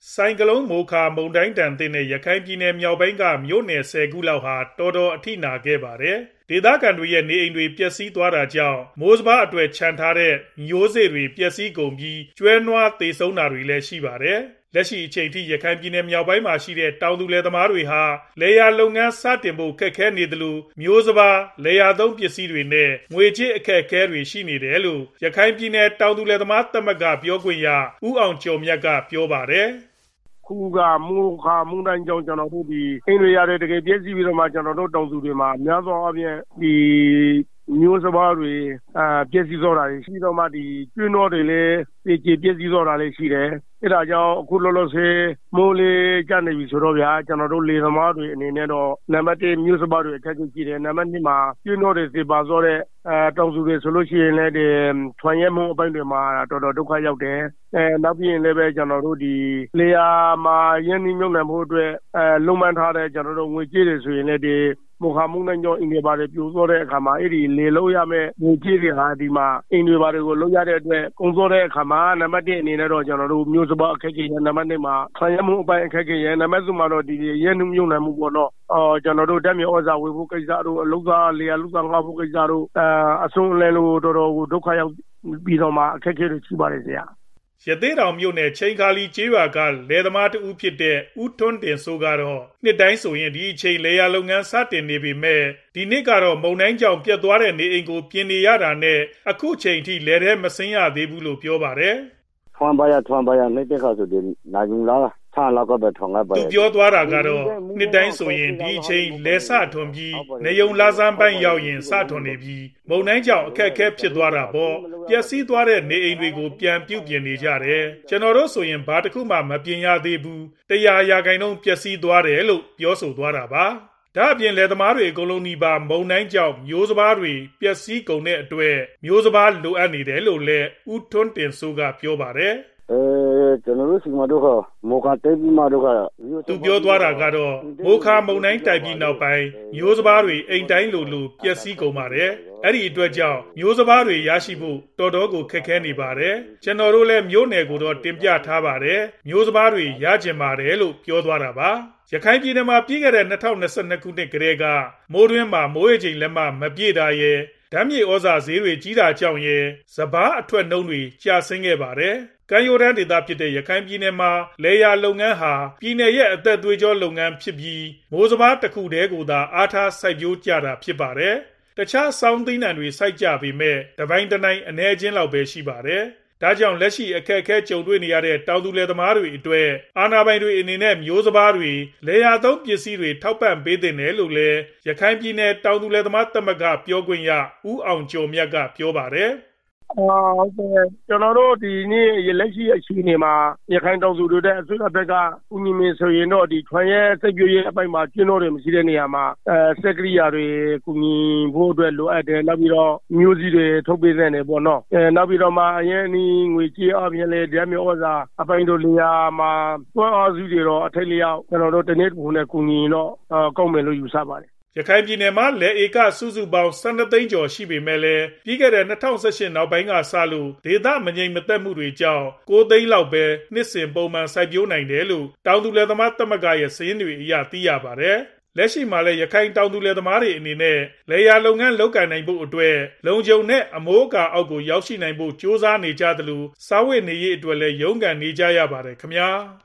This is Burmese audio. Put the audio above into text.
ဆိုင်ကလုန်းမိုခါမုန်တိုင်းဒဏ်သင့်တဲ့ရခိုင်ပြည်နယ်မြောက်ပိုင်းကမြို့နယ်10 ခုလောက်ဟာတော်တော်အထိနာခဲ့ပါတယ်။ ဒေသခံတွေရဲ့နေအိမ်တွေပျက်စီးသွားတာကြောင့်မိုးစပါးအတွေ့ချန်ထားတဲ့မျိုးစေ့တွေပျက်စီးကုန်ပြီးကျွဲနွားသေဆုံးတာတွေလည်းရှိပါတယ်။ လက်ရှိအချိန်ထိရခိုင်ပြည်နယ်မြောက်ပိုင်းမှာရှိတဲ့တောင်သူလယ်သမားတွေဟာလယ်ယာလုပ်ငန်းစတင်ဖို့ခက်ခဲနေသလိုမျိုးစပါးလယ်ယာသုံးပစ္စည်းတွေနဲ့ငွေကြေးအခက်အခဲတွေရှိနေတယ်လို့ရခိုင်ပြည်နယ်တောင်သူလယ်သမားသမဂ္ဂပြောခွင့်ရဦးအောင်ကျော်မြတ်ကပြောပါတယ်။ခုကမိုးခါမုန်တိုင်းကြောင့်ကျွန်တော်တို့ဒီအိမ်တွေရတယ်တကယ်ပြည့်စည်ပြီးတော့မှကျွန်တော်တို့တောင်သူတွေမှာများသောအားဖြင့်ဒီမျိုးစပါးတွေပြည့်စည်သွားတာရှိတော့မှဒီကျွေးနွားတွေလည်းပြည့်စည်သွားတာလည်းရှိတယ်အဲဒါကြောင့်အခုလောလောဆယ်မိုးလေးကျနေပြီဆိုတော့ဗျာကျွန်တော်တို့လေသမားတွေအနေနဲ့တော့နံပါတ်1မျိုးစပါးတွေအခက်အခဲရှိတယ်နံပါတ်2မှာကျွေးနွားတွေသေပါသွားတဲ့တောင်သူတွေဆိုလို့ရှိရင်လည်းဒီထွန်ရဲမှုအပိုင်းတွေမှာတော်တော်ဒုက္ခရောက်တယ်နောက်ပြီးရင်လည်းပဲကျွန်တော်တို့ဒီလေယာမှာရင်းနှီးမြှုပ်နှံမှုအတွက်လုံမှန်းထားတဲ့ကျွန်တော်တို့ငွေကြေးတွေဆိုရင်လည်းဒီမိုခါမုန်တိုင်းကြောင့်အင်တွေပါတယ်ပြိုသွားတဲ့အခါမှာအဲ့ဒီလေလို့ရမဲ့ငွေကြေးတွေဟာဒီမှာအင်တွေပါတယ်ကိုလောက်ရတဲ့အတွက်ကုန်သွားတဲ့အခါမှာနံပါတ်1အနေနဲ့တော့ကျွန်တော်တို့မျိုးစပါးအခက်အခဲရနံပါတ်2မှာဆံရမှုအပိုင်းအခက်အခဲရနံပါတ်3မှာတော့ဒီရင်းနှီးမြှုပ်နှံမှုပေါ့နော်ကျွန်တော်တို့ဓာတ်မြေဩဇာဝယ်ဖို့ကိစ္စတို့အလုပ်သားလေယာလုပ်သားငှားဖို့ကိစ္စတို့အဆုံးအလဲလို့တော်တော်ကိုဒုက္ခရောက်ပြီးတော့မှအခက်အခဲတွေရှိပါတယ်ဆရာရသေးတောင်မြို့နယ်ချိန်ခါလီကျေးရွာကလယ်သမားတဦးဖြစ်တဲ့ဦးထွန်းတင်စိုးကတော့နှစ်တိုင်းဆိုရင်ဒီအချိန်လယ်ယာလုပ်ငန်းစတင်နေပြီမဲ့ဒီနှစ်ကတော့မုန်တိုင်းကြောင့်ပြတ်သွားတဲ့နေအိမ်ကိုပြင်နေရတာနဲ့အခုချိန်ထိလယ်ထဲမဆင်းရသေးဘူးလို့ပြောပါတယ်ထွန်ပါရနေတဲ့ခါဆိုဒီနာဂျုံလာထားလောက်ပဲထွန်ရပါသူပြောသွားတာကတော့နှစ်တိုင်းဆိုရင်ဒီအချိန်လယ်စထွန်ပြီးနေုံလာစမ်းပိုင်းရောက်ရင်စထွန်နေပြီးမုန်တိုင်းကြောင့်အခက်အခဲဖြစ်သွားတာပေါ့ပျက်စီးသွားတဲ့နေအိမ်တွေကိုပြန်ပြုပြင်နေကြတယ်ကျွန်တော်တို့ဆိုရင်ဘာတစ်ခုမှမပြင်ရသေးဘူး100%ပျက်စီးသွားတယ်လို့ပြောဆိုသွားတာပါဒါအပြင်လယ်သမားတွေအကုန်လုံးဒီပါမုန်တိုင်းကြောင့်မျိုးစပါးတွေပျက်စီးကုန်တဲ့အတွက်မျိုးစပါးလိုအပ်နေတယ်လို့လည်းဦးထွန်းတင်စိုးကပြောပါတယ်ကျွန်တော်တို့စီမတို့ကမိုခါတိုက်ပြီးမှတို့ကသူပြောသွားတာကတော့မိုခါမုန်တိုင်းတိုက်ပြီးနောက်ပိုင်းမျိုးစပါးတွေအိမ်တိုင်းလိုပျက်စီးကုန်ပါတယ်အဲ့ဒီအတွက်ကြောင့်မျိုးစပါးတွေရရှိဖို့တော်တော်ကိုခက်ခဲနေပါတယ်ကျွန်တော်တို့လည်းမျိုးနယ်ကိုတော့တင်ပြထားပါတယ်မျိုးစပါးတွေရကျင်ပါတယ်လို့ပြောသွားတာပါရခိုင်ပြည်နယ်မှာပြီးခဲ့တဲ့2022ခုနှစ်ကတည်းကမိုးတွင်းမှာမိုးရေချိန်လက်မမပြည့်တာရဲ့ဓာတ်မြေဩဇာဈေးတွေကြီးတာကြောင့်ရဲ့စပါးအထွက်နှုန်းတွေကျဆင်းခဲ့ပါတယ်ကမ်းရိုးတန်းဒေသဖြစ်တဲ့ရခိုင်ပြည်နယ်မှာလယ်ယာလုပ်ငန်းဟာပြည်နယ်ရဲ့အသက်သွေးကြောလုပ်ငန်းဖြစ်ပြီးမိုးစပါးတစ်ခုတည်းကိုသာအားထားစိုက်ပျိုးကြတာဖြစ်ပါတယ်။တခြားစောင်းသီးနှံတွေစိုက်ကြပေမဲ့တပိုင်းတစ်နိုင်အနည်းချင်းလောက်ပဲရှိပါတယ်။ဒါကြောင့်လက်ရှိအခက်အခဲကြုံတွေ့နေရတဲ့တောင်သူလယ်သမားတွေအတွက်အာဏာပိုင်တွေအနေနဲ့မျိုးစပါးတွေလယ်ယာသုံးပစ္စည်းတွေထောက်ပံ့ပေးသင့်တယ်လို့လည်းရခိုင်ပြည်နယ်တောင်သူလယ်သမားသမဂ္ဂပြောခွင့်ရဦးအောင်ကျော်မြတ်ကပြောပါတယ်ဟုတ်ကဲ့ကျွန်တော်တို့ဒီနေ့လက်ရှိအခြေအနေမှာရခိုင်တောင်သူတွေတဲ့အစိုးရဘက်ကဦးညီမင်းဆိုရင်တော့ဒီထွန်ရဲစိတ်ပြည့်ရဲ့အပိုင်းမှာကျင်းတော်တွေမရှိတဲ့နေရာမှာစက်ကရိယာတွေကူညီဖို့အတွက်လိုအပ်တယ်နောက်ပြီးတော့မျိုးစည်းတွေထုတ်ပေးတဲ့နေပေါ့နော်နောက်ပြီးတော့မှအရင်နီးငွေကြေးအပြင်လေဓာတ်မြေဩဇာအပိုင်းတို့နေရာမှာတွန်းအားစုတွေတော့အထက်လျောက်ကျွန်တော်တို့တနေ့တစ်ခုနဲ့ကူညီတော့ကောင်းမယ်လို့ယူဆပါတယ်ရခိုင်ပြည်နယ်မှာလယ်ဧကစုစုပေါင်း12သိန်းကျော်ရှိပေမဲ့လည်းပြီးခဲ့တဲ့2018နောက်ပိုင်းကစလို့ဒေသမငြိမ်မသက်မှုတွေကြောင့်9သိန်းလောက်ပဲနှစ်စဉ်ပုံမှန်စိုက်ပျိုးနိုင်တယ်လို့တောင်သူလယ်သမားသမဂ္ဂရဲ့စာရင်းတွေအရသိရပါတယ်။လက်ရှိမှာလည်းရခိုင်တောင်သူလယ်သမားတွေအနေနဲ့လယ်ယာလုပ်ငန်းလုပ်ကိုင်နိုင်ဖို့အတွက်လုံခြုံတဲ့ အမိုးအကာအောက်ကိုရောက်ရှိနိုင်ဖို့ကြိုးစားနေကြသလိုစားဝတ်နေရေးအတွက်လည်းရုန်းကန်နေကြရပါတယ်ခင်ဗျာ။